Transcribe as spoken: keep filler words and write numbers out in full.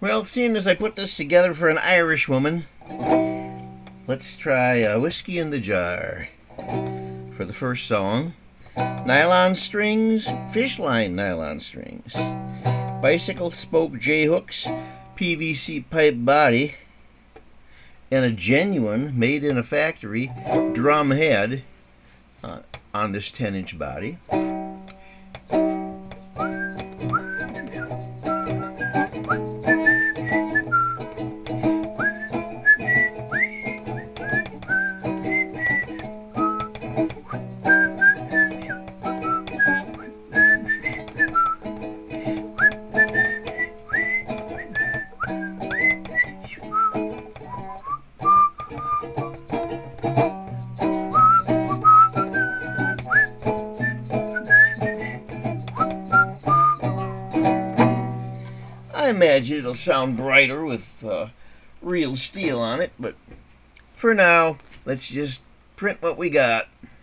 Well, seeing as I put this together for an Irish woman, let's try a Whiskey in the Jar for the first song. Nylon strings, fish line nylon strings, bicycle spoke J-hooks, P V C pipe body, and a genuine, made in a factory, drum head uh, on this ten inch body. I imagine it'll sound brighter with uh, real steel on it, but for now, let's just print what we got.